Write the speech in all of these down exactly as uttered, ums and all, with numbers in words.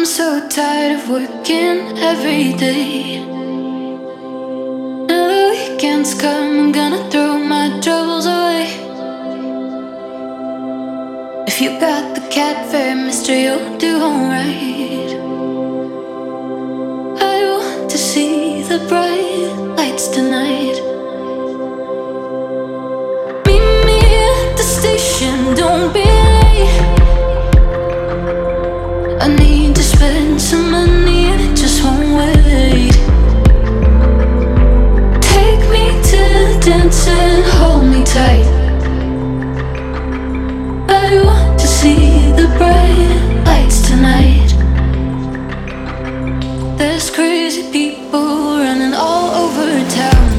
so tired of working every day. Now the weekends come, I'm gonna throw my troubles away. If you got the cat fare, mister, you'll do alright. I want to see the bright lights tonight. Meet me at the station, don't be late. I need to spend some money and it just won't wait. Take me to the dance and hold me tight. I want to see the bright lights tonight. There's crazy people running all over town.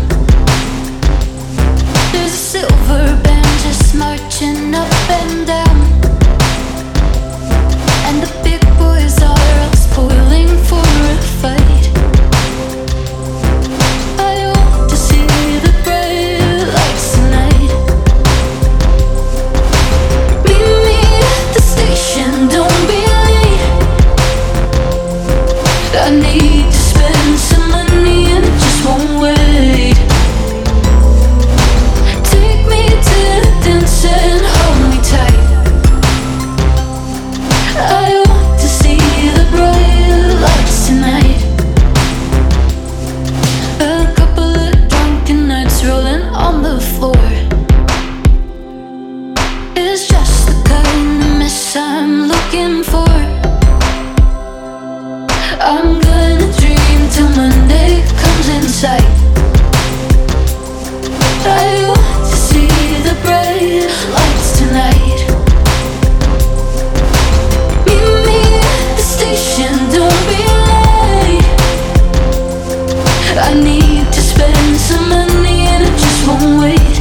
There's a silver band just marching up and down. And the big boys are all spoiling for a fight. I want to see the bright lights tonight. Meet me at the station, don't be late. I need to spend some money and it just won't wait. Take me to the dance and hold me tight. I want to see the bright lights tonight. A couple of drunken nights rolling on the floor is just the kind of mess I'm looking for. I'm gonna dream till Monday comes in sight. I want to see the bright lights tonight. Meet me at the station, don't be late. I need to spend some money and it just won't wait.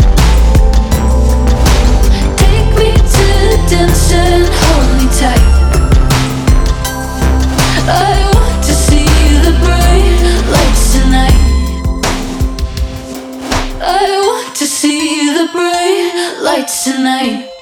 Take me to the dance and hold me tight. I want to see the bright lights tonight. I want to see the bright lights tonight.